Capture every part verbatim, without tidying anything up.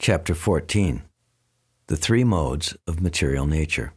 Chapter fourteen. The Three Modes of Material Nature.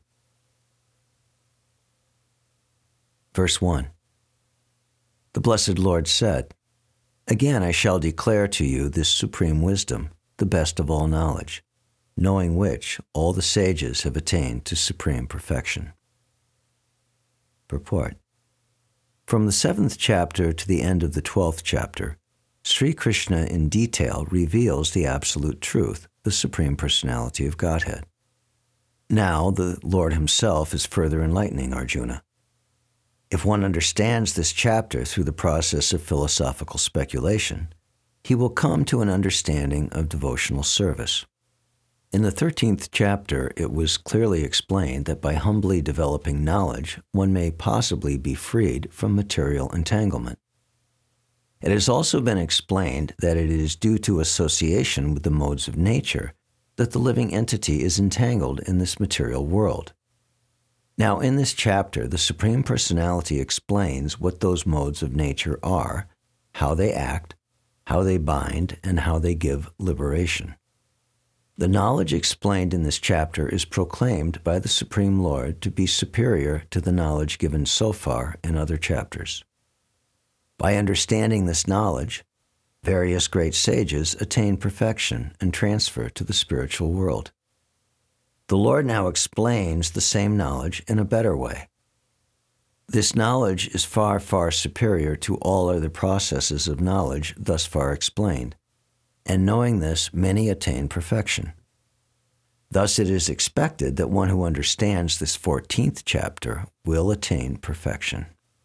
Verse one. The blessed Lord said, Again I shall declare to you this supreme wisdom, the best of all knowledge, knowing which all the sages have attained to supreme perfection. Purport. From the seventh chapter to the end of the twelfth chapter, Sri Krishna in detail reveals the absolute truth, the Supreme Personality of Godhead. Now the Lord himself is further enlightening Arjuna. If one understands this chapter through the process of philosophical speculation, he will come to an understanding of devotional service. In the thirteenth chapter, it was clearly explained that by humbly developing knowledge, one may possibly be freed from material entanglement. It has also been explained that it is due to association with the modes of nature that the living entity is entangled in this material world. Now, in this chapter, the Supreme Personality explains what those modes of nature are, how they act, how they bind, and how they give liberation. The knowledge explained in this chapter is proclaimed by the Supreme Lord to be superior to the knowledge given so far in other chapters. By understanding this knowledge, various great sages attain perfection and transfer to the spiritual world. The Lord now explains the same knowledge in a better way. This knowledge is far, far superior to all other processes of knowledge thus far explained, and knowing this, many attain perfection. Thus it is expected that one who understands this fourteenth chapter will attain perfection.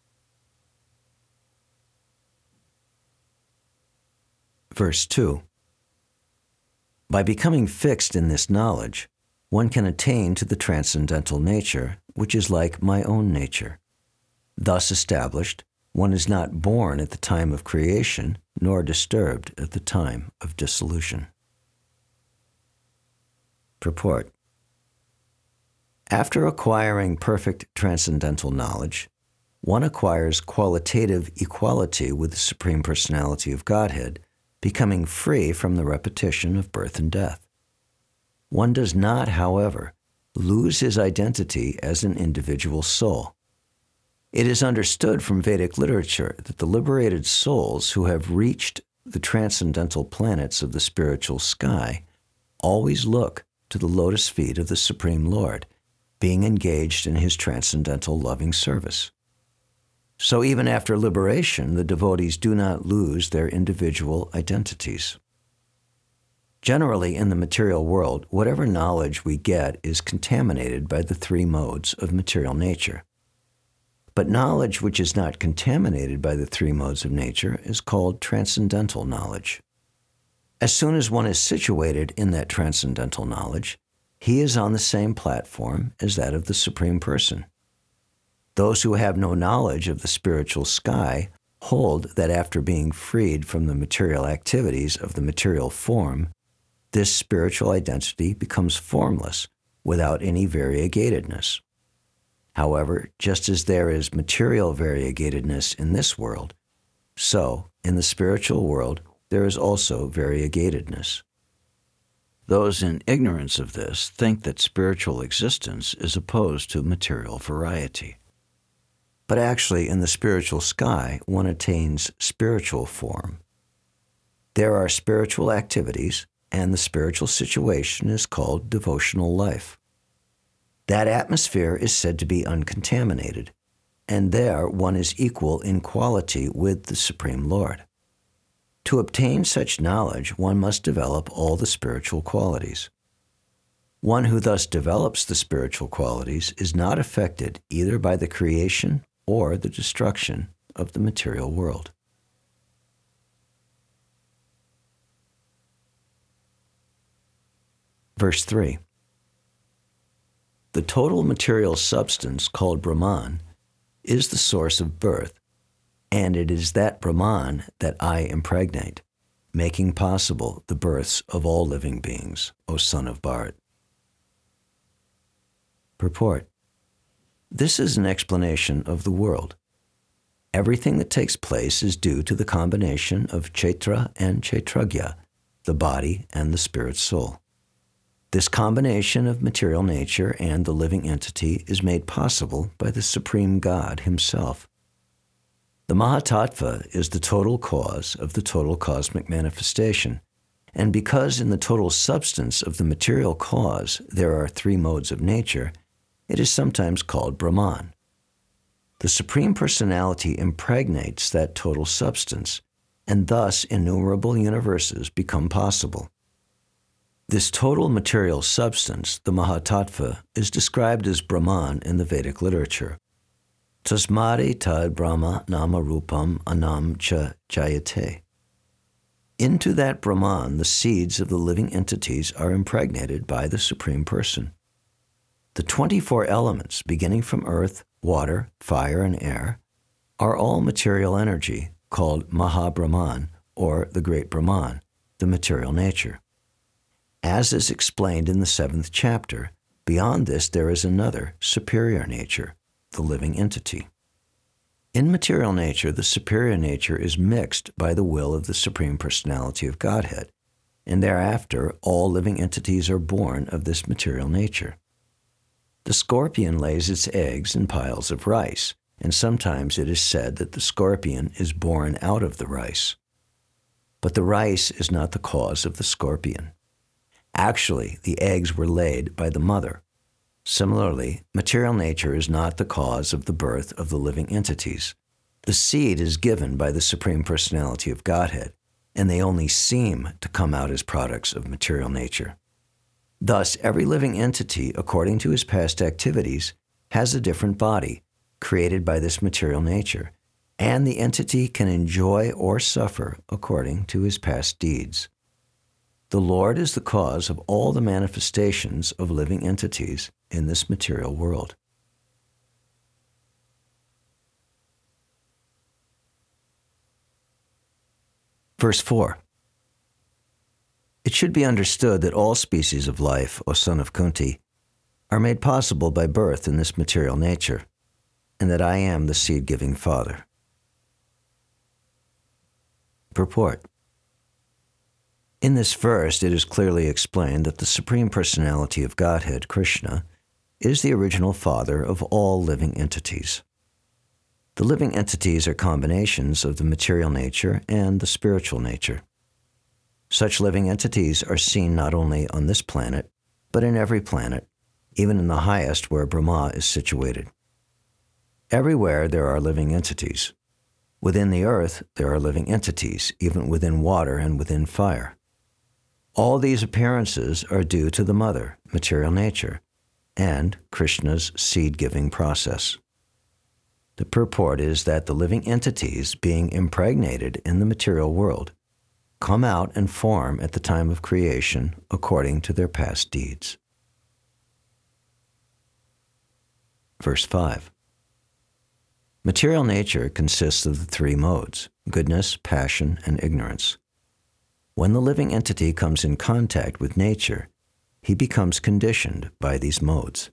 Verse two. By becoming fixed in this knowledge, one can attain to the transcendental nature, which is like my own nature. Thus established, one is not born at the time of creation, nor disturbed at the time of dissolution. Purport. After acquiring perfect transcendental knowledge, one acquires qualitative equality with the Supreme Personality of Godhead, becoming free from the repetition of birth and death. One does not, however, lose his identity as an individual soul. It is understood from Vedic literature that the liberated souls who have reached the transcendental planets of the spiritual sky always look to the lotus feet of the Supreme Lord, being engaged in his transcendental loving service. So even after liberation, the devotees do not lose their individual identities. Generally, in the material world, whatever knowledge we get is contaminated by the three modes of material nature. But knowledge which is not contaminated by the three modes of nature is called transcendental knowledge. As soon as one is situated in that transcendental knowledge, he is on the same platform as that of the Supreme Person. Those who have no knowledge of the spiritual sky hold that after being freed from the material activities of the material form, this spiritual identity becomes formless without any variegatedness. However, just as there is material variegatedness in this world, so in the spiritual world there is also variegatedness. Those in ignorance of this think that spiritual existence is opposed to material variety. But actually, in the spiritual sky, one attains spiritual form. There are spiritual activities, and the spiritual situation is called devotional life. That atmosphere is said to be uncontaminated, and there one is equal in quality with the Supreme Lord. To obtain such knowledge, one must develop all the spiritual qualities. One who thus develops the spiritual qualities is not affected either by the creation or the destruction of the material world. Verse three. The total material substance called Brahman is the source of birth, and it is that Brahman that I impregnate, making possible the births of all living beings, O son of Bharat. Purport. This is an explanation of the world. Everything that takes place is due to the combination of Chaitra and Chaitragya, the body, and the spirit soul. This combination of material nature and the living entity is made possible by the Supreme God Himself. The Mahatattva is the total cause of the total cosmic manifestation, and because in the total substance of the material cause there are three modes of nature, it is sometimes called Brahman. The Supreme Personality impregnates that total substance, and thus innumerable universes become possible. This total material substance, the Mahatattva, is described as Brahman in the Vedic literature. Tasmadi tad Brahma nama rupam anam cha jayate. Into that Brahman, the seeds of the living entities are impregnated by the Supreme Person. The twenty-four elements, beginning from earth, water, fire, and air, are all material energy, called Mahabrahman, or the Great Brahman, the material nature. As is explained in the seventh chapter, beyond this there is another, superior nature, the living entity. In material nature, the superior nature is mixed by the will of the Supreme Personality of Godhead, and thereafter all living entities are born of this material nature. The scorpion lays its eggs in piles of rice, and sometimes it is said that the scorpion is born out of the rice. But the rice is not the cause of the scorpion. Actually, the eggs were laid by the mother. Similarly, material nature is not the cause of the birth of the living entities. The seed is given by the Supreme Personality of Godhead, and they only seem to come out as products of material nature. Thus, every living entity, according to his past activities, has a different body, created by this material nature, and the entity can enjoy or suffer according to his past deeds. The Lord is the cause of all the manifestations of living entities in this material world. Verse four. It should be understood that all species of life, O son of Kunti, are made possible by birth in this material nature, and that I am the seed-giving Father. Purport. In this verse, it is clearly explained that the Supreme Personality of Godhead, Krishna, is the original father of all living entities. The living entities are combinations of the material nature and the spiritual nature. Such living entities are seen not only on this planet, but in every planet, even in the highest where Brahma is situated. Everywhere there are living entities. Within the earth, there are living entities, even within water and within fire. All these appearances are due to the mother, material nature, and Krishna's seed-giving process. The purport is that the living entities, being impregnated in the material world, come out and form at the time of creation according to their past deeds. Verse five. Material nature consists of the three modes, goodness, passion, and ignorance. When the living entity comes in contact with nature, he becomes conditioned by these modes.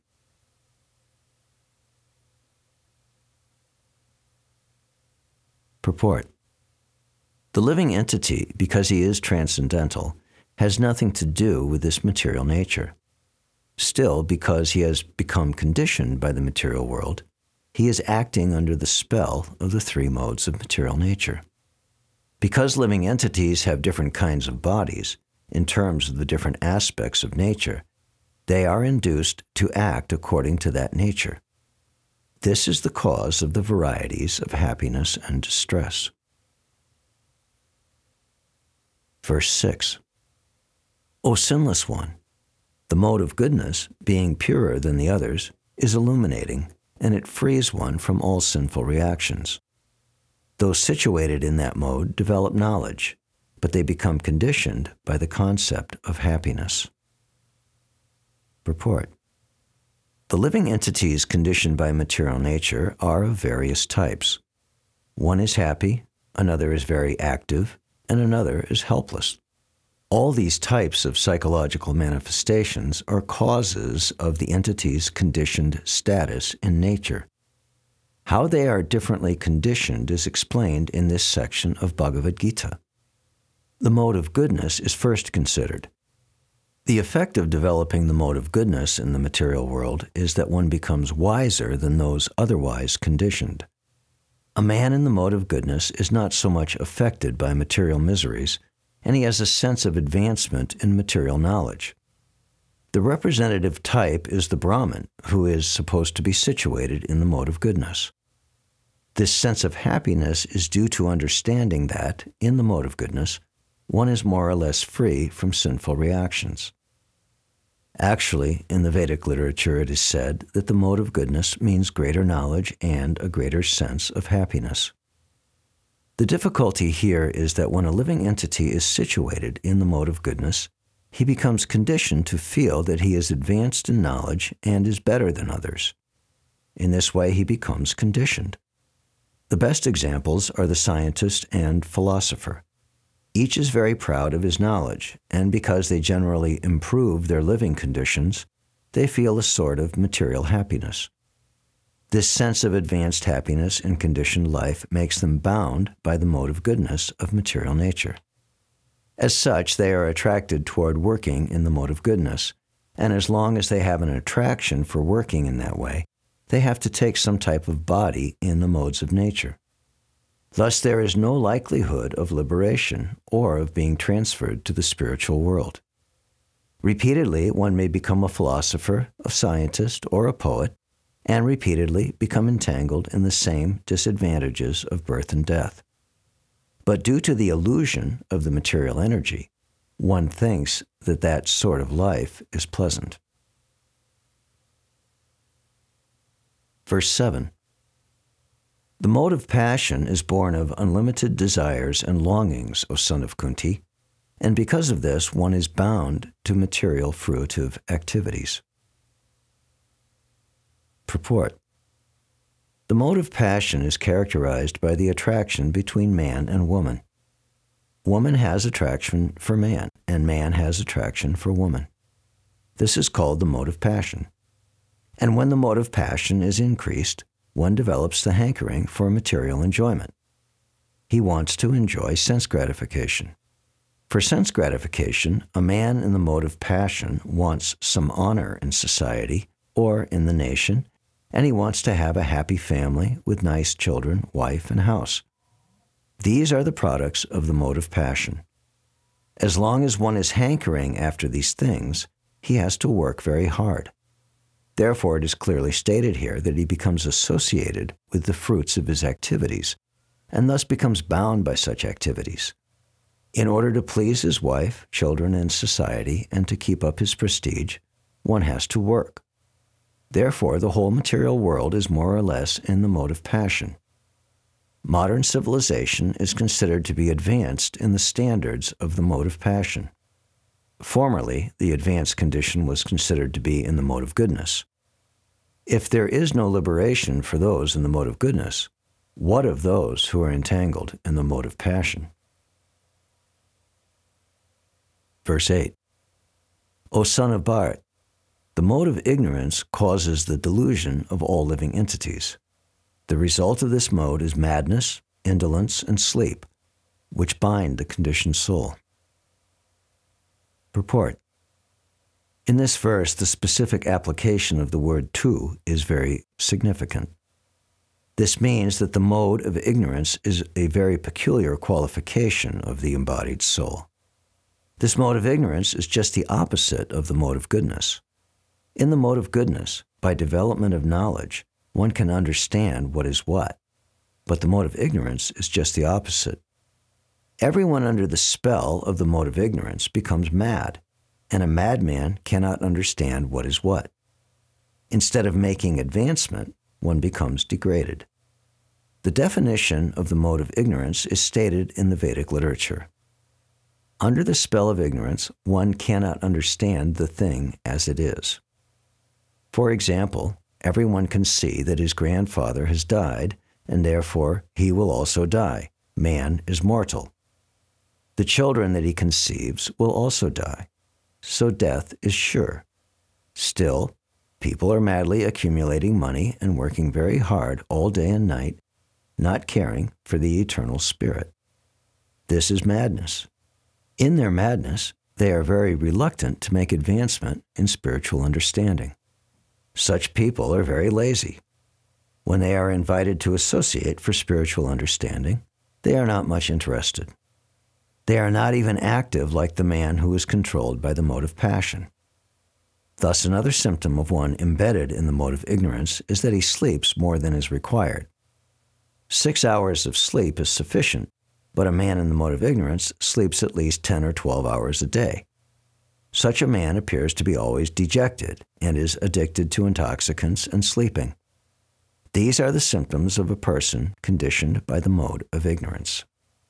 Purport. The living entity, because he is transcendental, has nothing to do with this material nature. Still, because he has become conditioned by the material world, he is acting under the spell of the three modes of material nature. Because living entities have different kinds of bodies, in terms of the different aspects of nature, they are induced to act according to that nature. This is the cause of the varieties of happiness and distress. Verse six. O sinless one, the mode of goodness, being purer than the others, is illuminating, and it frees one from all sinful reactions. Those situated in that mode develop knowledge, but they become conditioned by the concept of happiness. Purport. The living entities conditioned by material nature are of various types. One is happy, another is very active, and another is helpless. All these types of psychological manifestations are causes of the entity's conditioned status in nature. How they are differently conditioned is explained in this section of Bhagavad Gita. the mode of goodness is first considered. The effect of developing the mode of goodness in the material world is that one becomes wiser than those otherwise conditioned. A man in the mode of goodness is not so much affected by material miseries, and he has a sense of advancement in material knowledge. The representative type is the Brahmin, who is supposed to be situated in the mode of goodness. This sense of happiness is due to understanding that, in the mode of goodness, one is more or less free from sinful reactions. Actually, in the Vedic literature it is said that the mode of goodness means greater knowledge and a greater sense of happiness. The difficulty here is that when a living entity is situated in the mode of goodness, he becomes conditioned to feel that he is advanced in knowledge and is better than others. In this way, he becomes conditioned. The best examples are the scientist and philosopher. Each is very proud of his knowledge, and because they generally improve their living conditions, they feel a sort of material happiness. This sense of advanced happiness in conditioned life makes them bound by the mode of goodness of material nature. As such, they are attracted toward working in the mode of goodness, and as long as they have an attraction for working in that way, they have to take some type of body in the modes of nature. Thus, there is no likelihood of liberation or of being transferred to the spiritual world. Repeatedly, one may become a philosopher, a scientist, or a poet, and repeatedly become entangled in the same disadvantages of birth and death. But due to the illusion of the material energy, one thinks that that sort of life is pleasant. Verse seven. The mode of passion is born of unlimited desires and longings, O son of Kunti, and because of this one is bound to material fruitive activities. Purport. The mode of passion is characterized by the attraction between man and woman. Woman has attraction for man, and man has attraction for woman. This is called the mode of passion. And when the mode of passion is increased, one develops the hankering for material enjoyment. He wants to enjoy sense gratification. For sense gratification, a man in the mode of passion wants some honor in society or in the nation, and he wants to have a happy family with nice children, wife, and house. These are the products of the mode of passion. As long as one is hankering after these things, he has to work very hard. Therefore, it is clearly stated here that he becomes associated with the fruits of his activities, and thus becomes bound by such activities. In order to please his wife, children, and society, and to keep up his prestige, one has to work. Therefore, the whole material world is more or less in the mode of passion. Modern civilization is considered to be advanced in the standards of the mode of passion. Formerly, the advanced condition was considered to be in the mode of goodness. If there is no liberation for those in the mode of goodness, what of those who are entangled in the mode of passion? Verse eight. O son of Bharat, the mode of ignorance causes the delusion of all living entities. The result of this mode is madness, indolence, and sleep, which bind the conditioned soul. Purport. In this verse, the specific application of the word tu is very significant. This means that the mode of ignorance is a very peculiar qualification of the embodied soul. This mode of ignorance is just the opposite of the mode of goodness. In the mode of goodness, by development of knowledge, one can understand what is what, but the mode of ignorance is just the opposite. Everyone under the spell of the mode of ignorance becomes mad, and a madman cannot understand what is what. Instead of making advancement, one becomes degraded. The definition of the mode of ignorance is stated in the Vedic literature. Under the spell of ignorance, one cannot understand the thing as it is. For example, everyone can see that his grandfather has died, and therefore he will also die. Man is mortal. The children that he conceives will also die. So death is sure. Still, people are madly accumulating money and working very hard all day and night, not caring for the eternal spirit. This is madness. In their madness, they are very reluctant to make advancement in spiritual understanding. Such people are very lazy. When they are invited to associate for spiritual understanding, they are not much interested. They are not even active like the man who is controlled by the mode of passion. Thus, another symptom of one embedded in the mode of ignorance is that he sleeps more than is required. Six hours of sleep is sufficient, but a man in the mode of ignorance sleeps at least ten or twelve hours a day. Such a man appears to be always dejected and is addicted to intoxicants and sleeping. These are the symptoms of a person conditioned by the mode of ignorance.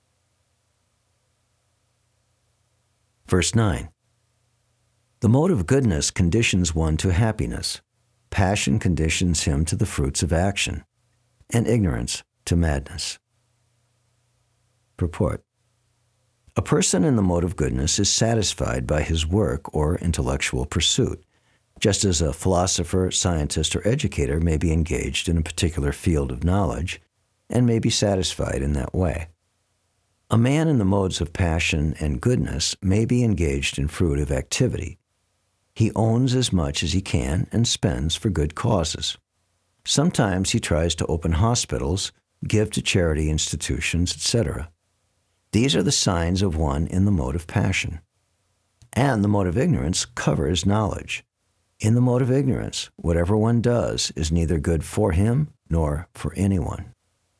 Verse nine. The mode of goodness conditions one to happiness. Passion conditions him to the fruits of action, and ignorance to madness. Purport. A person in the mode of goodness is satisfied by his work or intellectual pursuit, just as a philosopher, scientist, or educator may be engaged in a particular field of knowledge and may be satisfied in that way. A man in the modes of passion and goodness may be engaged in fruitive activity. He owns as much as he can and spends for good causes. Sometimes he tries to open hospitals, give to charity institutions, et cetera. These are the signs of one in the mode of passion. And the mode of ignorance covers knowledge. In the mode of ignorance, whatever one does is neither good for him nor for anyone.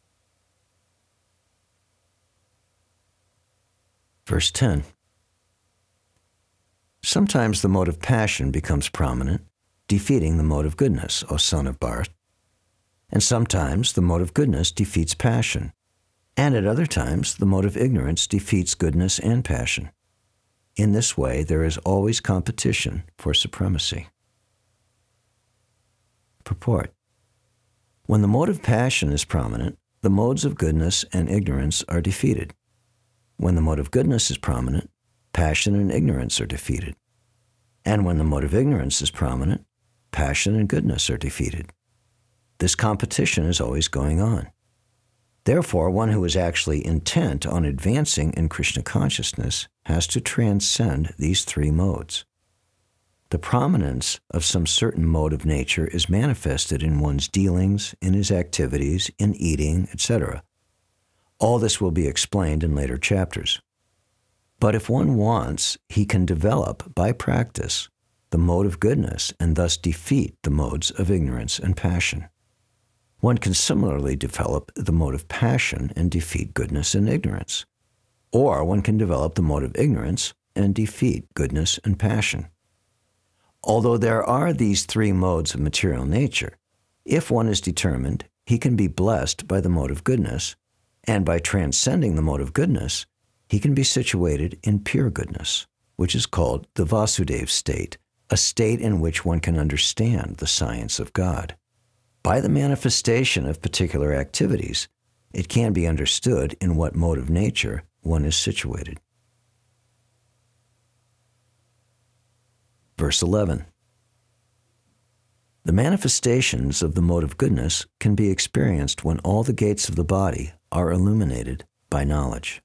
Verse ten. Sometimes the mode of passion becomes prominent, defeating the mode of goodness, O son of Barth. And sometimes the mode of goodness defeats passion, and at other times the mode of ignorance defeats goodness and passion. In this way, there is always competition for supremacy. Purport. When the mode of passion is prominent, the modes of goodness and ignorance are defeated. When the mode of goodness is prominent, passion and ignorance are defeated. And when the mode of ignorance is prominent, passion and goodness are defeated. This competition is always going on. Therefore, one who is actually intent on advancing in Krishna consciousness has to transcend these three modes. The prominence of some certain mode of nature is manifested in one's dealings, in his activities, in eating, et cetera. All this will be explained in later chapters. But if one wants, he can develop, by practice, the mode of goodness and thus defeat the modes of ignorance and passion. One can similarly develop the mode of passion and defeat goodness and ignorance. Or one can develop the mode of ignorance and defeat goodness and passion. Although there are these three modes of material nature, if one is determined, he can be blessed by the mode of goodness, and by transcending the mode of goodness, he can be situated in pure goodness, which is called the Vasudeva state, a state in which one can understand the science of God. By the manifestation of particular activities, it can be understood in what mode of nature one is situated. Verse eleven. The manifestations of the mode of goodness can be experienced when all the gates of the body are illuminated by knowledge.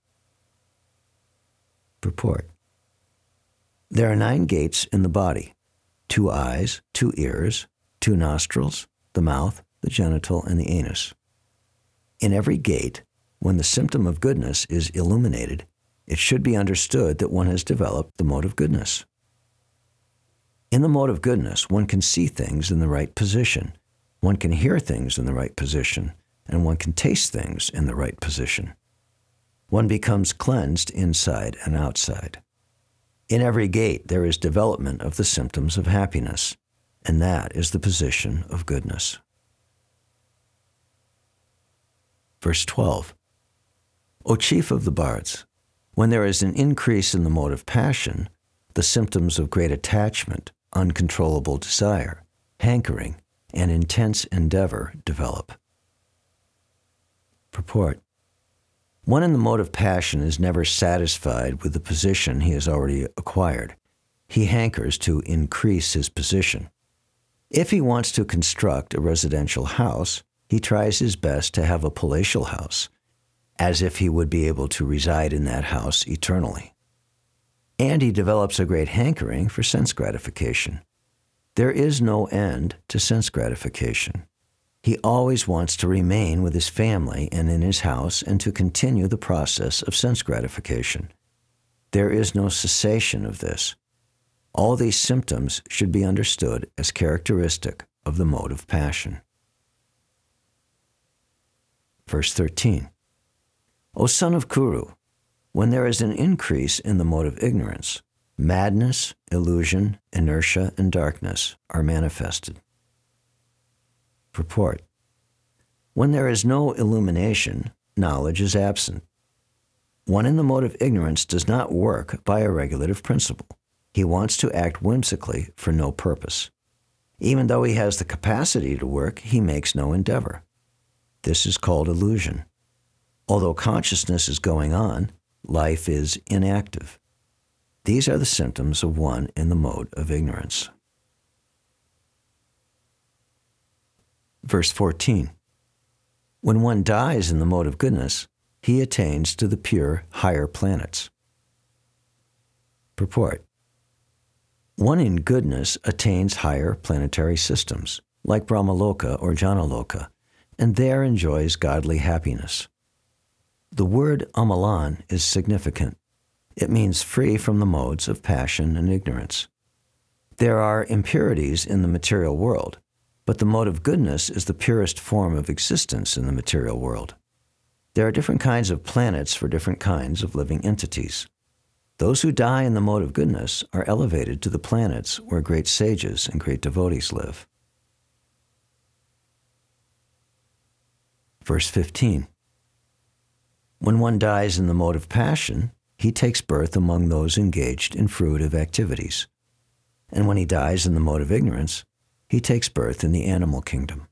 Purport. There are nine gates in the body: two eyes, two ears, two nostrils, the mouth, the genital, and the anus. In every gate, when the symptom of goodness is illuminated, it should be understood that one has developed the mode of goodness. In the mode of goodness, one can see things in the right position, one can hear things in the right position, and one can taste things in the right position. One becomes cleansed inside and outside. In every gate, there is development of the symptoms of happiness, and that is the position of goodness. Verse twelve. O chief of the bards, when there is an increase in the mode of passion, the symptoms of great attachment, uncontrollable desire, hankering, and intense endeavor develop. Purport. One in the mode of passion is never satisfied with the position he has already acquired. He hankers to increase his position. If he wants to construct a residential house, he tries his best to have a palatial house, as if he would be able to reside in that house eternally. And he develops a great hankering for sense gratification. There is no end to sense gratification. He always wants to remain with his family and in his house and to continue the process of sense gratification. There is no cessation of this. All these symptoms should be understood as characteristic of the mode of passion. Verse thirteen. O son of Kuru, when there is an increase in the mode of ignorance, madness, illusion, inertia, and darkness are manifested. Purport. When there is no illumination, knowledge is absent. One in the mode of ignorance does not work by a regulative principle. He wants to act whimsically for no purpose. Even though he has the capacity to work, he makes no endeavor. This is called illusion. Although consciousness is going on, life is inactive. These are the symptoms of one in the mode of ignorance. Verse fourteen. When one dies in the mode of goodness, he attains to the pure higher planets. Purport. One in goodness attains higher planetary systems, like Brahmaloka or Janaloka, and there enjoys godly happiness. The word Amalan is significant. It means free from the modes of passion and ignorance. There are impurities in the material world, but the mode of goodness is the purest form of existence in the material world. There are different kinds of planets for different kinds of living entities. Those who die in the mode of goodness are elevated to the planets where great sages and great devotees live. Verse fifteen. When one dies in the mode of passion, he takes birth among those engaged in fruitive activities. And when he dies in the mode of ignorance, he takes birth in the animal kingdom.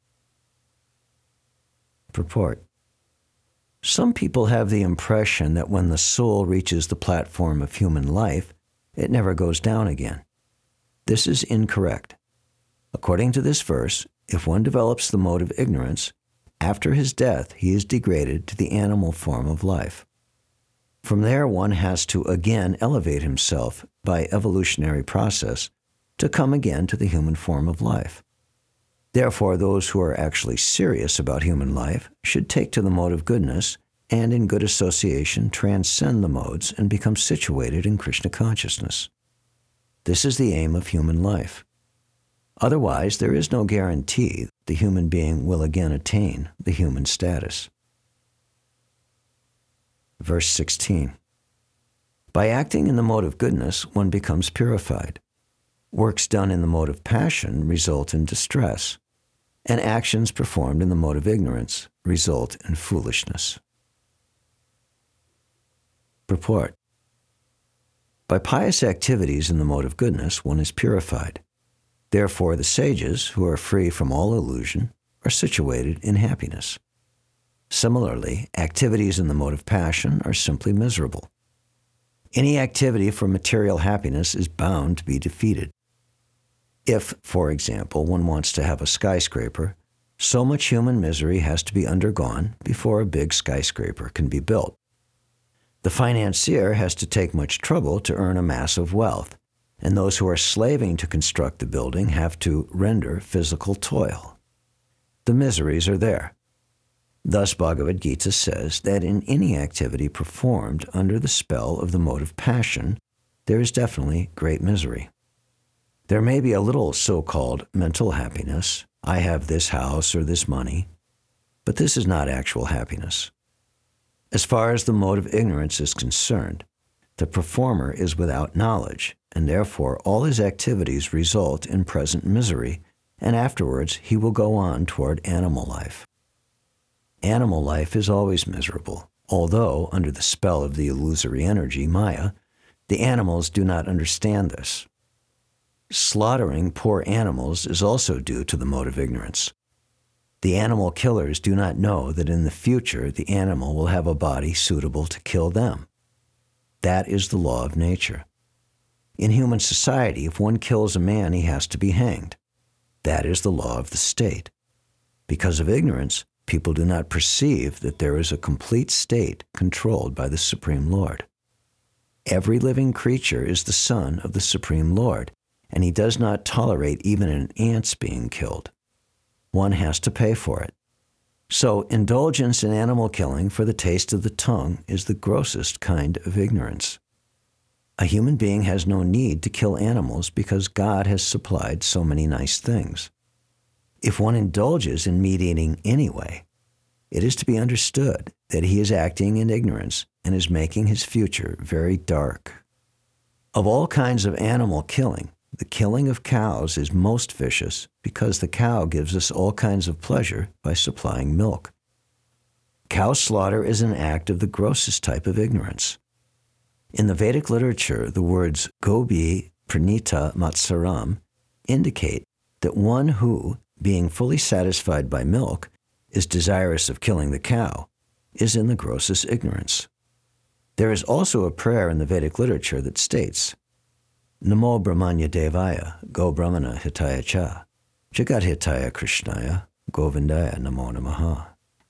Purport. Some people have the impression that when the soul reaches the platform of human life, it never goes down again. This is incorrect. According to this verse, if one develops the mode of ignorance, after his death he is degraded to the animal form of life. From there one has to again elevate himself by evolutionary process to come again to the human form of life. Therefore, those who are actually serious about human life should take to the mode of goodness and in good association transcend the modes and become situated in Krishna consciousness. This is the aim of human life. Otherwise, there is no guarantee the human being will again attain the human status. Verse sixteen. By acting in the mode of goodness, one becomes purified. Works done in the mode of passion result in distress, and actions performed in the mode of ignorance result in foolishness. Purport. By pious activities in the mode of goodness, one is purified. Therefore, the sages, who are free from all illusion, are situated in happiness. Similarly, activities in the mode of passion are simply miserable. Any activity for material happiness is bound to be defeated. If, for example, one wants to have a skyscraper, so much human misery has to be undergone before a big skyscraper can be built. The financier has to take much trouble to earn a massive wealth, and those who are slaving to construct the building have to render physical toil. The miseries are there. Thus, Bhagavad Gita says that in any activity performed under the spell of the mode of passion, there is definitely great misery. There may be a little so-called mental happiness, I have this house or this money, but this is not actual happiness. As far as the mode of ignorance is concerned, the performer is without knowledge, and therefore all his activities result in present misery, and afterwards he will go on toward animal life. Animal life is always miserable, although, under the spell of the illusory energy, Maya, the animals do not understand this. Slaughtering poor animals is also due to the mode of ignorance. The animal killers do not know that in the future the animal will have a body suitable to kill them. That is the law of nature. In human society, if one kills a man, he has to be hanged. That is the law of the state. Because of ignorance, people do not perceive that there is a complete state controlled by the Supreme Lord. Every living creature is the son of the Supreme Lord, and he does not tolerate even an ant's being killed. One has to pay for it. So indulgence in animal killing for the taste of the tongue is the grossest kind of ignorance. A human being has no need to kill animals because God has supplied so many nice things. If one indulges in meat eating anyway, it is to be understood that he is acting in ignorance and is making his future very dark. Of all kinds of animal killing, the killing of cows is most vicious because the cow gives us all kinds of pleasure by supplying milk. Cow slaughter is an act of the grossest type of ignorance. In the Vedic literature, the words Gopi Pranita Matsaram indicate that one who, being fully satisfied by milk, is desirous of killing the cow, is in the grossest ignorance. There is also a prayer in the Vedic literature that states, Namo Brahmanya Devaya, Go Brahmana Hitaya Cha, Jagat Hitaya Krishnaya, Govindaya Namo Namaha.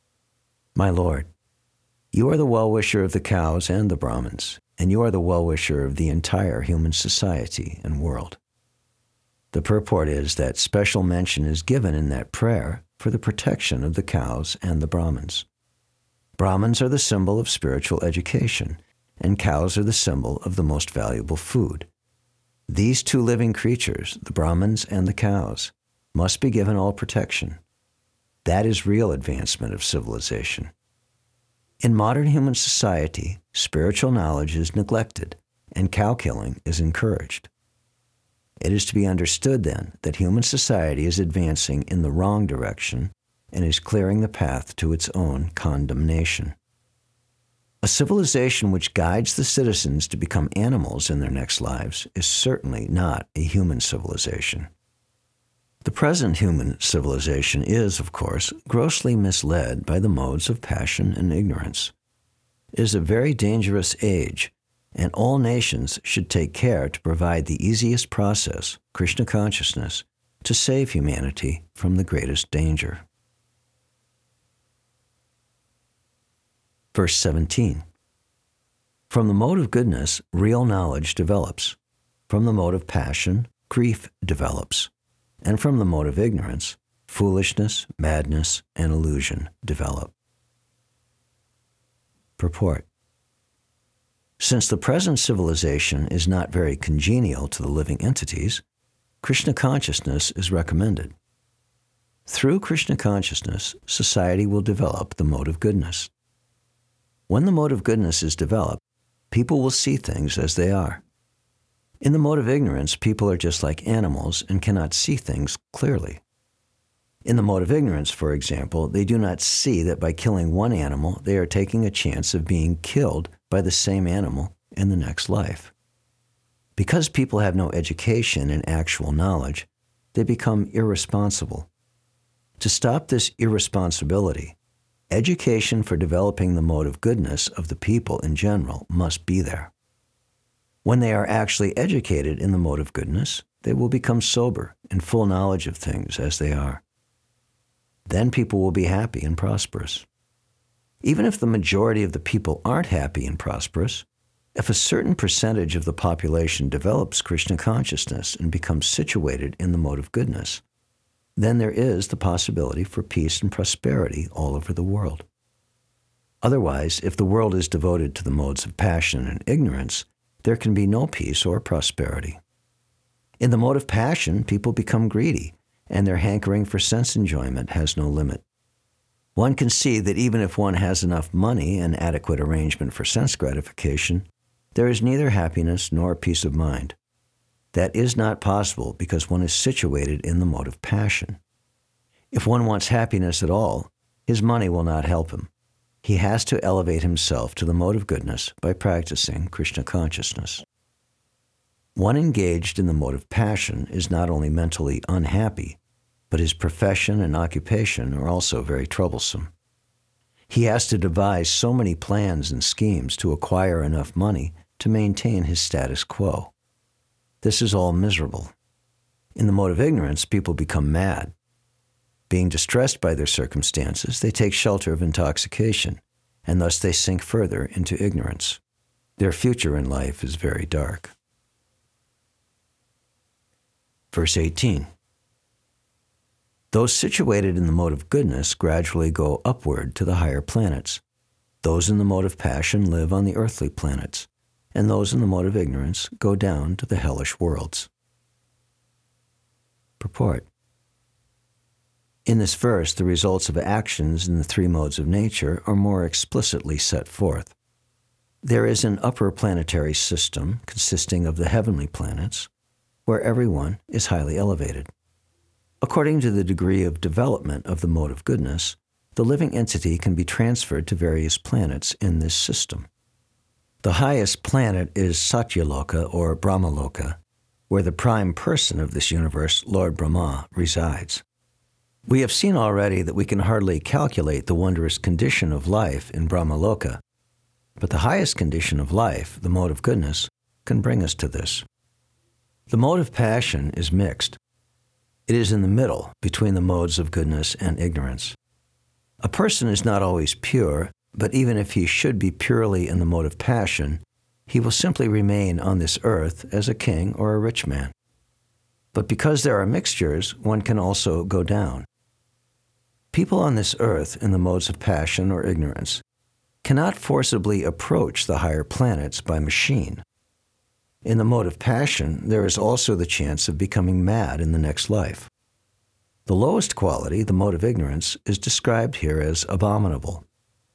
My Lord, you are the well-wisher of the cows and the Brahmins, and you are the well-wisher of the entire human society and world. The purport is that special mention is given in that prayer for the protection of the cows and the Brahmins. Brahmins are the symbol of spiritual education, and cows are the symbol of the most valuable food. These two living creatures, the Brahmins and the cows, must be given all protection. That is real advancement of civilization. In modern human society, spiritual knowledge is neglected, and cow killing is encouraged. It is to be understood, then, that human society is advancing in the wrong direction and is clearing the path to its own condemnation. A civilization which guides the citizens to become animals in their next lives is certainly not a human civilization. The present human civilization is, of course, grossly misled by the modes of passion and ignorance. It is a very dangerous age, and all nations should take care to provide the easiest process, Krishna consciousness, to save humanity from the greatest danger. Verse seventeen. From the mode of goodness, real knowledge develops. From the mode of passion, grief develops. And from the mode of ignorance, foolishness, madness, and illusion develop. Purport. Since the present civilization is not very congenial to the living entities, Krishna consciousness is recommended. Through Krishna consciousness, society will develop the mode of goodness. When the mode of goodness is developed, people will see things as they are. In the mode of ignorance, people are just like animals and cannot see things clearly. In the mode of ignorance, for example, they do not see that by killing one animal, they are taking a chance of being killed by the same animal in the next life. Because people have no education and actual knowledge, they become irresponsible. To stop this irresponsibility, education for developing the mode of goodness of the people in general must be there. When they are actually educated in the mode of goodness, they will become sober and full knowledge of things as they are. Then people will be happy and prosperous. Even if the majority of the people aren't happy and prosperous, if a certain percentage of the population develops Krishna consciousness and becomes situated in the mode of goodness, then there is the possibility for peace and prosperity all over the world. Otherwise, if the world is devoted to the modes of passion and ignorance, there can be no peace or prosperity. In the mode of passion, people become greedy, and their hankering for sense enjoyment has no limit. One can see that even if one has enough money and adequate arrangement for sense gratification, there is neither happiness nor peace of mind. That is not possible because one is situated in the mode of passion. If one wants happiness at all, his money will not help him. He has to elevate himself to the mode of goodness by practicing Krishna consciousness. One engaged in the mode of passion is not only mentally unhappy, but his profession and occupation are also very troublesome. He has to devise so many plans and schemes to acquire enough money to maintain his status quo. This is all miserable. In the mode of ignorance, people become mad. Being distressed by their circumstances, they take shelter of intoxication, and thus they sink further into ignorance. Their future in life is very dark. Verse eighteen. Those situated in the mode of goodness gradually go upward to the higher planets. Those in the mode of passion live on the earthly planets, and those in the mode of ignorance go down to the hellish worlds. Purport. In this verse, the results of actions in the three modes of nature are more explicitly set forth. There is an upper planetary system consisting of the heavenly planets, where everyone is highly elevated. According to the degree of development of the mode of goodness, the living entity can be transferred to various planets in this system. The highest planet is Satyaloka or Brahmaloka, where the prime person of this universe, Lord Brahma, resides. We have seen already that we can hardly calculate the wondrous condition of life in Brahmaloka, but the highest condition of life, the mode of goodness, can bring us to this. The mode of passion is mixed. It is in the middle between the modes of goodness and ignorance. A person is not always pure, but even if he should be purely in the mode of passion, he will simply remain on this earth as a king or a rich man. But because there are mixtures, one can also go down. People on this earth in the modes of passion or ignorance cannot forcibly approach the higher planets by machine. In the mode of passion, there is also the chance of becoming mad in the next life. The lowest quality, the mode of ignorance, is described here as abominable.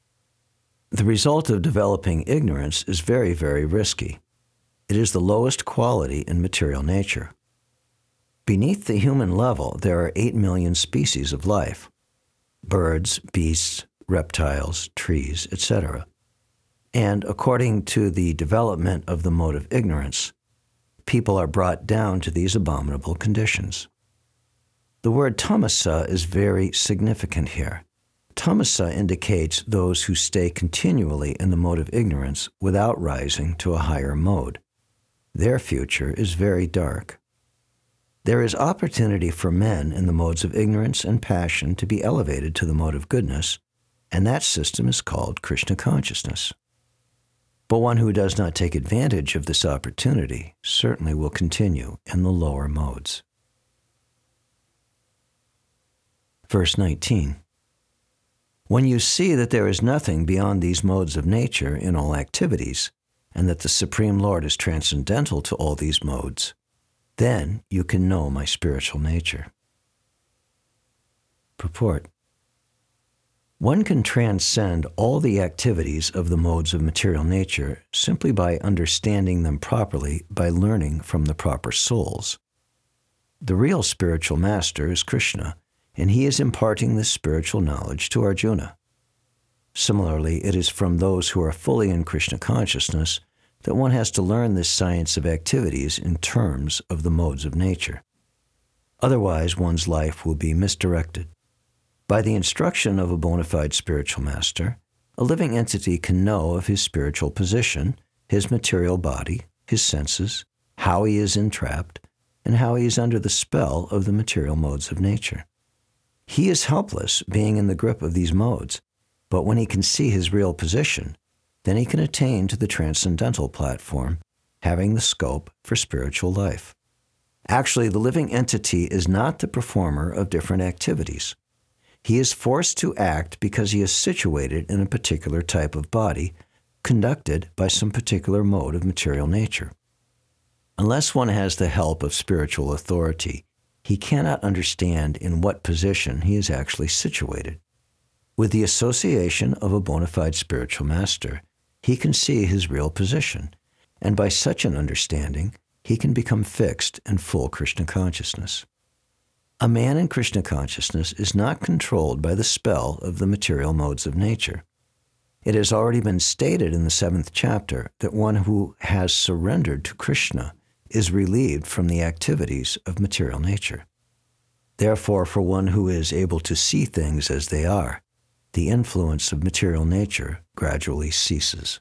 The result of developing ignorance is very, very risky. It is the lowest quality in material nature. Beneath the human level, there are eight million species of life: birds, beasts, reptiles, trees, et cetera. And according to the development of the mode of ignorance, people are brought down to these abominable conditions. The word tamasa is very significant here. Tamasa indicates those who stay continually in the mode of ignorance without rising to a higher mode. Their future is very dark. There is opportunity for men in the modes of ignorance and passion to be elevated to the mode of goodness, and that system is called Krishna consciousness. But one who does not take advantage of this opportunity certainly will continue in the lower modes. Verse nineteen. When you see that there is nothing beyond these modes of nature in all activities, and that the Supreme Lord is transcendental to all these modes, then you can know my spiritual nature. Purport. One can transcend all the activities of the modes of material nature simply by understanding them properly by learning from the proper souls. The real spiritual master is Krishna, and he is imparting this spiritual knowledge to Arjuna. Similarly, it is from those who are fully in Krishna consciousness that one has to learn this science of activities in terms of the modes of nature. Otherwise, one's life will be misdirected. By the instruction of a bona fide spiritual master, a living entity can know of his spiritual position, his material body, his senses, how he is entrapped, and how he is under the spell of the material modes of nature. He is helpless being in the grip of these modes, but when he can see his real position, then he can attain to the transcendental platform, having the scope for spiritual life. Actually, the living entity is not the performer of different activities. He is forced to act because he is situated in a particular type of body, conducted by some particular mode of material nature. Unless one has the help of spiritual authority, he cannot understand in what position he is actually situated. With the association of a bona fide spiritual master, he can see his real position, and by such an understanding, he can become fixed in full Krishna consciousness. A man in Krishna consciousness is not controlled by the spell of the material modes of nature. It has already been stated in the seventh chapter that one who has surrendered to Krishna is relieved from the activities of material nature. Therefore, for one who is able to see things as they are, the influence of material nature gradually ceases.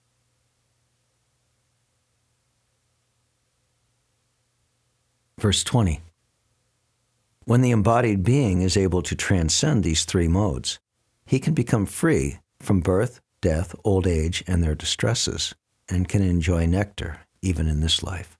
Verse twenty. When the embodied being is able to transcend these three modes, he can become free from birth, death, old age, and their distresses, and can enjoy nectar even in this life.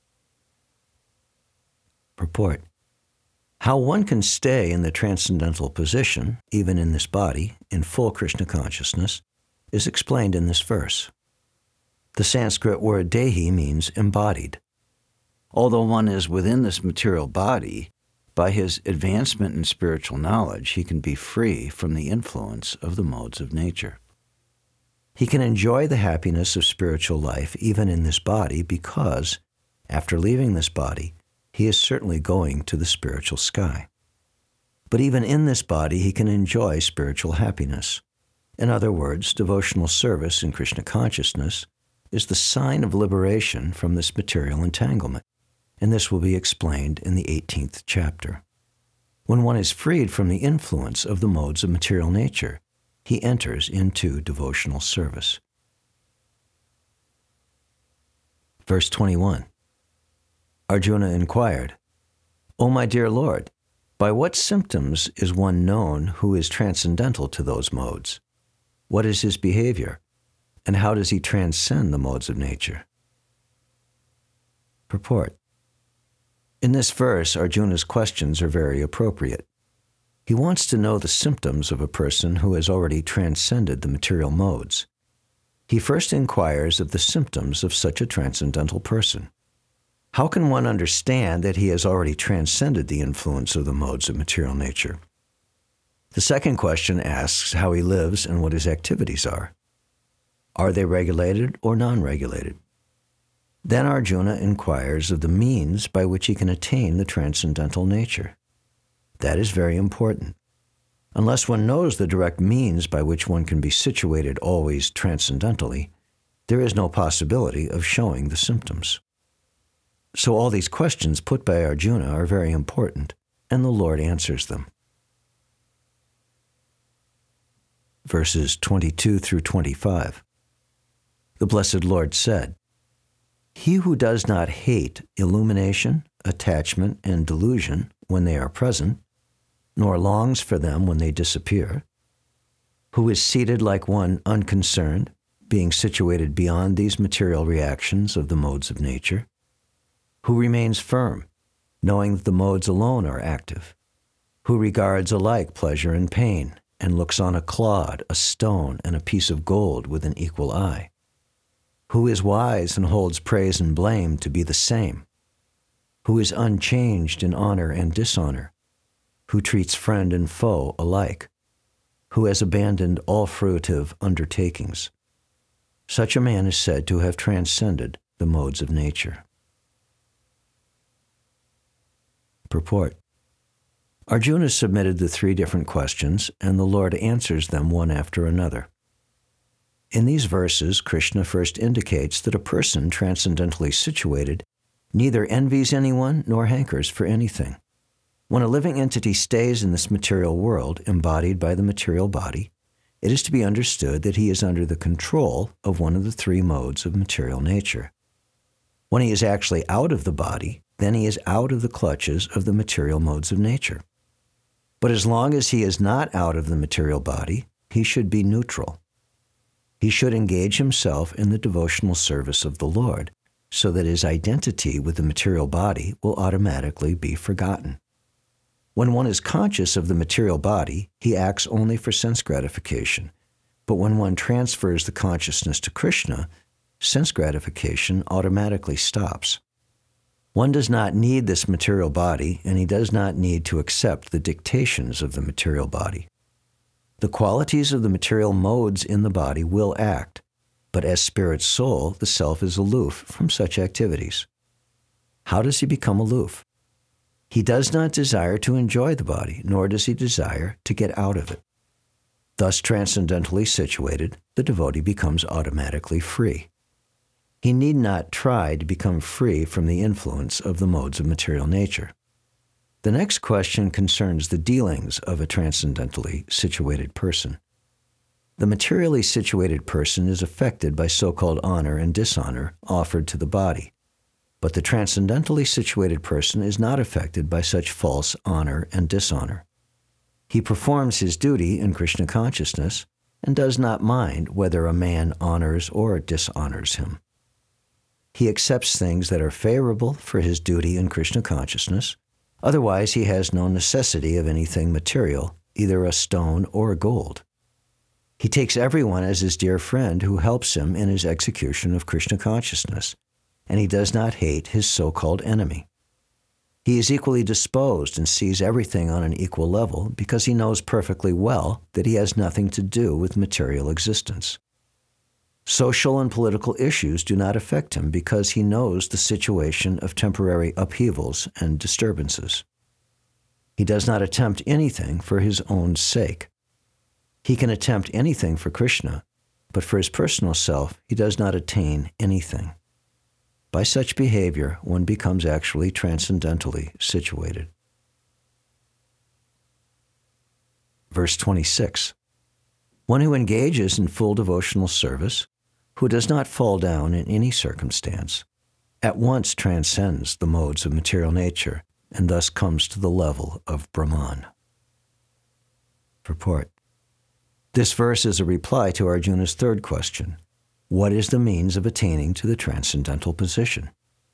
Purport. How one can stay in the transcendental position, even in this body, in full Krishna consciousness, is explained in this verse. The Sanskrit word dehi means embodied. Although one is within this material body, by his advancement in spiritual knowledge, he can be free from the influence of the modes of nature. He can enjoy the happiness of spiritual life even in this body because, after leaving this body, he is certainly going to the spiritual sky. But even in this body, he can enjoy spiritual happiness. In other words, devotional service in Krishna consciousness is the sign of liberation from this material entanglement, and this will be explained in the eighteenth chapter. When one is freed from the influence of the modes of material nature, he enters into devotional service. Verse twenty-one. Arjuna inquired, "O my dear Lord, by what symptoms is one known who is transcendental to those modes? What is his behavior, and how does he transcend the modes of nature?" Purport. In this verse, Arjuna's questions are very appropriate. He wants to know the symptoms of a person who has already transcended the material modes. He first inquires of the symptoms of such a transcendental person. How can one understand that he has already transcended the influence of the modes of material nature? The second question asks how he lives and what his activities are. Are they regulated or non-regulated? Then Arjuna inquires of the means by which he can attain the transcendental nature. That is very important. Unless one knows the direct means by which one can be situated always transcendentally, there is no possibility of showing the symptoms. So all these questions put by Arjuna are very important, and the Lord answers them. Verses twenty-two through twenty-five. The Blessed Lord said, "He who does not hate illumination, attachment, and delusion when they are present, nor longs for them when they disappear, who is seated like one unconcerned, being situated beyond these material reactions of the modes of nature, who remains firm, knowing that the modes alone are active, who regards alike pleasure and pain, and looks on a clod, a stone, and a piece of gold with an equal eye, who is wise and holds praise and blame to be the same, who is unchanged in honor and dishonor, who treats friend and foe alike, who has abandoned all fruitive undertakings. Such a man is said to have transcended the modes of nature." Purport. Arjuna submitted the three different questions, and the Lord answers them one after another. In these verses, Krishna first indicates that a person transcendentally situated neither envies anyone nor hankers for anything. When a living entity stays in this material world, embodied by the material body, it is to be understood that he is under the control of one of the three modes of material nature. When he is actually out of the body, then he is out of the clutches of the material modes of nature. But as long as he is not out of the material body, he should be neutral. He should engage himself in the devotional service of the Lord, so that his identity with the material body will automatically be forgotten. When one is conscious of the material body, he acts only for sense gratification. But when one transfers the consciousness to Krishna, sense gratification automatically stops. One does not need this material body, and he does not need to accept the dictations of the material body. The qualities of the material modes in the body will act, but as spirit soul, the self is aloof from such activities. How does he become aloof? He does not desire to enjoy the body, nor does he desire to get out of it. Thus, transcendentally situated, the devotee becomes automatically free. He need not try to become free from the influence of the modes of material nature. The next question concerns the dealings of a transcendentally situated person. The materially situated person is affected by so-called honor and dishonor offered to the body, but the transcendentally situated person is not affected by such false honor and dishonor. He performs his duty in Krishna consciousness, and does not mind whether a man honors or dishonors him. He accepts things that are favorable for his duty in Krishna consciousness. Otherwise, he has no necessity of anything material, either a stone or gold. He takes everyone as his dear friend who helps him in his execution of Krishna consciousness, and he does not hate his so-called enemy. He is equally disposed and sees everything on an equal level because he knows perfectly well that he has nothing to do with material existence. Social and political issues do not affect him because he knows the situation of temporary upheavals and disturbances. He does not attempt anything for his own sake. He can attempt anything for Krishna, but for his personal self, he does not attain anything. By such behavior, one becomes actually transcendentally situated. Verse twenty-six. One who engages in full devotional service, who does not fall down in any circumstance, at once transcends the modes of material nature and thus comes to the level of Brahman. Purport. This verse is a reply to Arjuna's third question. What is the means of attaining to the transcendental position?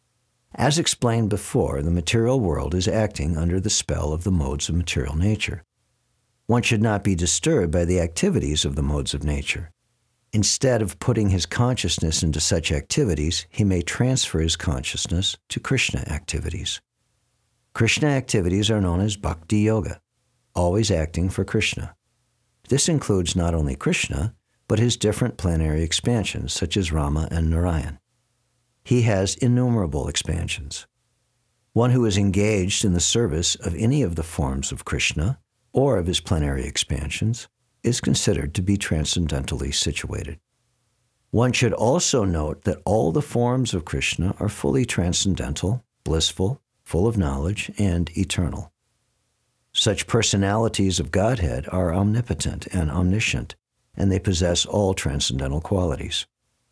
As explained before, the material world is acting under the spell of the modes of material nature. One should not be disturbed by the activities of the modes of nature. Instead of putting his consciousness into such activities, he may transfer his consciousness to Krishna activities. Krishna activities are known as Bhakti Yoga, always acting for Krishna. This includes not only Krishna, but his different planetary expansions, such as Rama and Narayan. He has innumerable expansions. One who is engaged in the service of any of the forms of Krishna or of his planetary expansions is considered to be transcendentally situated. One should also note that all the forms of Krishna are fully transcendental, blissful, full of knowledge, and eternal. Such personalities of Godhead are omnipotent and omniscient, and they possess all transcendental qualities.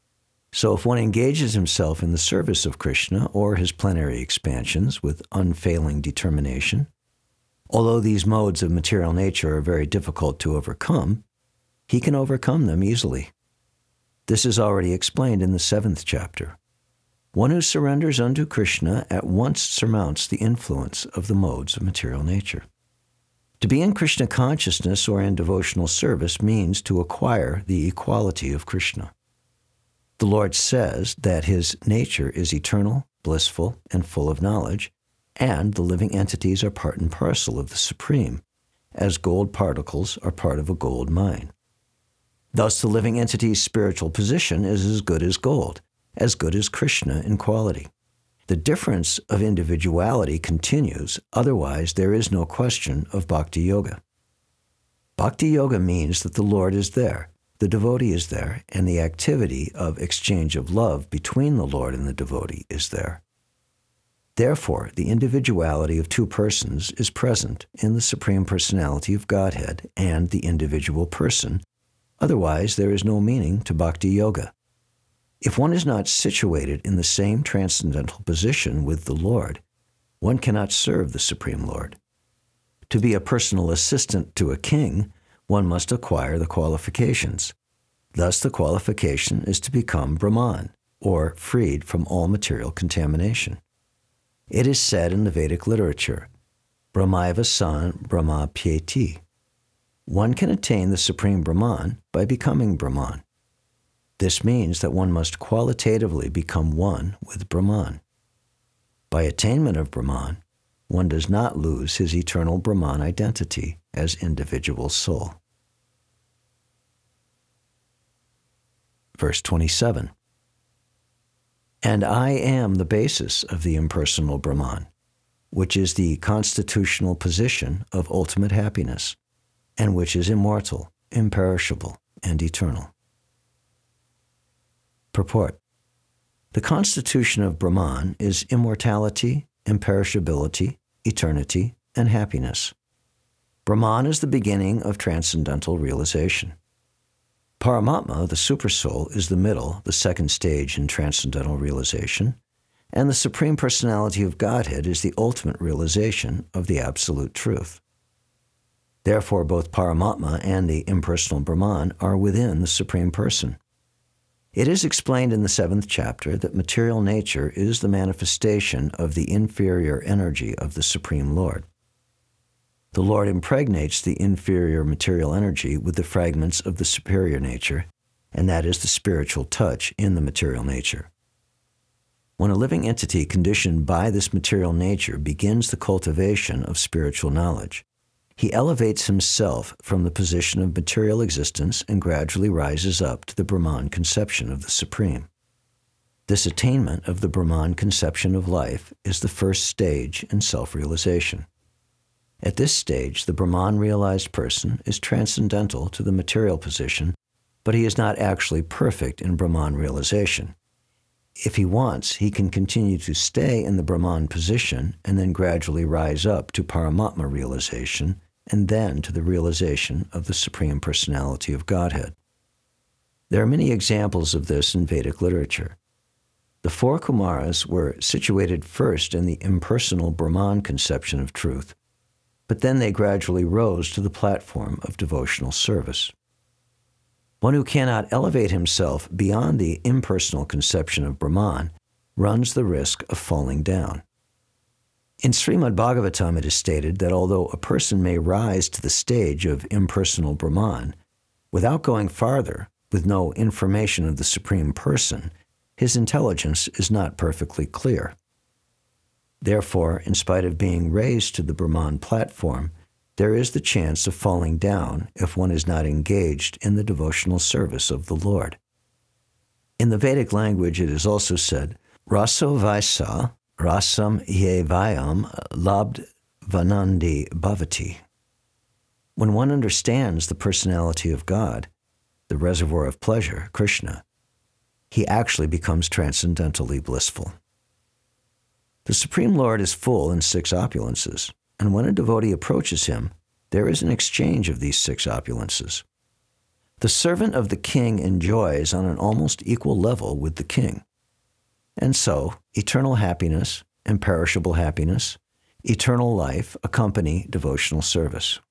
So if one engages himself in the service of Krishna or his planetary expansions with unfailing determination, although these modes of material nature are very difficult to overcome, he can overcome them easily. This is already explained in the seventh chapter. One who surrenders unto Krishna at once surmounts the influence of the modes of material nature. To be in Krishna consciousness or in devotional service means to acquire the equality of Krishna. The Lord says that his nature is eternal, blissful, and full of knowledge, and the living entities are part and parcel of the Supreme, as gold particles are part of a gold mine. Thus, the living entity's spiritual position is as good as gold, as good as Krishna in quality. The difference of individuality continues, otherwise there is no question of Bhakti Yoga. Bhakti Yoga means that the Lord is there, the devotee is there, and the activity of exchange of love between the Lord and the devotee is there. Therefore, the individuality of two persons is present in the Supreme Personality of Godhead and the individual person. Otherwise, there is no meaning to Bhakti Yoga. If one is not situated in the same transcendental position with the Lord, one cannot serve the Supreme Lord. To be a personal assistant to a king, one must acquire the qualifications. Thus, the qualification is to become Brahman, or freed from all material contamination. It is said in the Vedic literature, Brahmaiva san Brahmapyeti. One can attain the Supreme Brahman by becoming Brahman. This means that one must qualitatively become one with Brahman. By attainment of Brahman, one does not lose his eternal Brahman identity as individual soul. Verse twenty-seven. And I am the basis of the impersonal Brahman, which is the constitutional position of ultimate happiness, and which is immortal, imperishable, and eternal. Purport. The constitution of Brahman is immortality, imperishability, eternity, and happiness. Brahman is the beginning of transcendental realization. Paramatma, the Supersoul, is the middle, the second stage in transcendental realization, and the Supreme Personality of Godhead is the ultimate realization of the Absolute Truth. Therefore, both Paramatma and the impersonal Brahman are within the Supreme Person. It is explained in the seventh chapter that material nature is the manifestation of the inferior energy of the Supreme Lord. The Lord impregnates the inferior material energy with the fragments of the superior nature, and that is the spiritual touch in the material nature. When a living entity conditioned by this material nature begins the cultivation of spiritual knowledge, he elevates himself from the position of material existence and gradually rises up to the Brahman conception of the Supreme. This attainment of the Brahman conception of life is the first stage in self-realization. At this stage, the Brahman-realized person is transcendental to the material position, but he is not actually perfect in Brahman realization. If he wants, he can continue to stay in the Brahman position and then gradually rise up to Paramatma realization and then to the realization of the Supreme Personality of Godhead. There are many examples of this in Vedic literature. The four Kumaras were situated first in the impersonal Brahman conception of truth, but then they gradually rose to the platform of devotional service. One who cannot elevate himself beyond the impersonal conception of Brahman runs the risk of falling down. In Srimad Bhagavatam, it is stated that although a person may rise to the stage of impersonal Brahman, without going farther, with no information of the Supreme Person, his intelligence is not perfectly clear. Therefore, in spite of being raised to the Brahman platform, there is the chance of falling down if one is not engaged in the devotional service of the Lord. In the Vedic language, it is also said, Raso Vaisa Rasam ye vayam labd vanandi bhavati. When one understands the personality of God, the reservoir of pleasure, Krishna, he actually becomes transcendentally blissful. The Supreme Lord is full in six opulences, and when a devotee approaches him, there is an exchange of these six opulences. The servant of the king enjoys on an almost equal level with the king. And so, eternal happiness, imperishable happiness, eternal life accompany devotional service.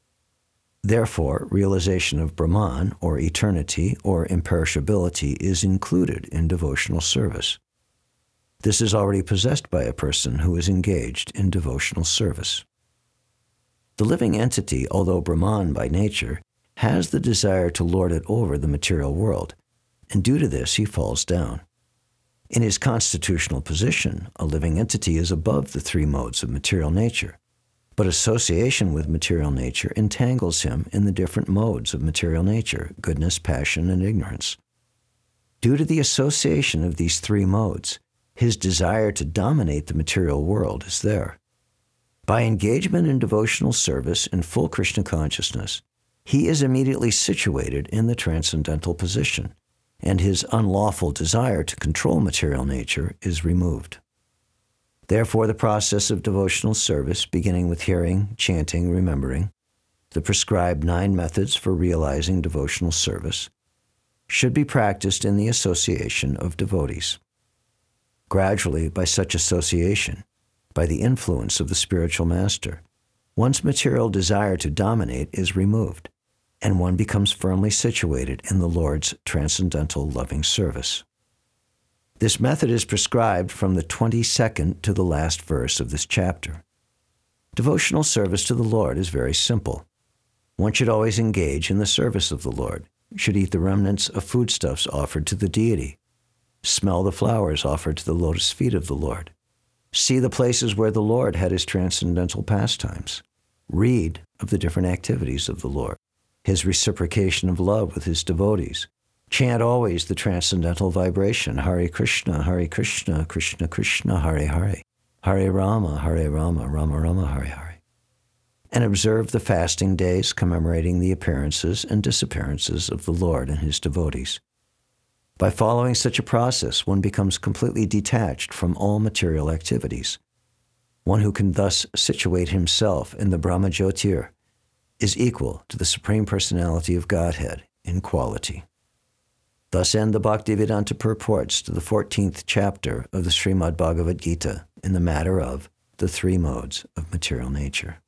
Therefore, realization of Brahman, or eternity, or imperishability, is included in devotional service. This is already possessed by a person who is engaged in devotional service. The living entity, although Brahman by nature, has the desire to lord it over the material world, and due to this he falls down. In his constitutional position, a living entity is above the three modes of material nature, but association with material nature entangles him in the different modes of material nature, goodness, passion, and ignorance. Due to the association of these three modes, his desire to dominate the material world is there. By engagement in devotional service in full Krishna consciousness, he is immediately situated in the transcendental position, and his unlawful desire to control material nature is removed. Therefore, the process of devotional service, beginning with hearing, chanting, remembering, the prescribed nine methods for realizing devotional service, should be practiced in the association of devotees. Gradually, by such association, by the influence of the spiritual master, one's material desire to dominate is removed, and one becomes firmly situated in the Lord's transcendental loving service. This method is prescribed from the twenty-second to the last verse of this chapter. Devotional service to the Lord is very simple. One should always engage in the service of the Lord, should eat the remnants of foodstuffs offered to the deity, smell the flowers offered to the lotus feet of the Lord, see the places where the Lord had his transcendental pastimes, read of the different activities of the Lord, his reciprocation of love with his devotees, chant always the transcendental vibration, Hare Krishna, Hare Krishna, Krishna Krishna, Hare Hare, Hare Rama, Hare Rama, Rama Rama, Hare Hare, and observe the fasting days commemorating the appearances and disappearances of the Lord and his devotees. By following such a process, one becomes completely detached from all material activities. One who can thus situate himself in the Brahma Jyotir is equal to the Supreme Personality of Godhead in quality. Thus end the Bhaktivedanta purports to the fourteenth chapter of the Srimad Bhagavad Gita in the matter of the three modes of material nature.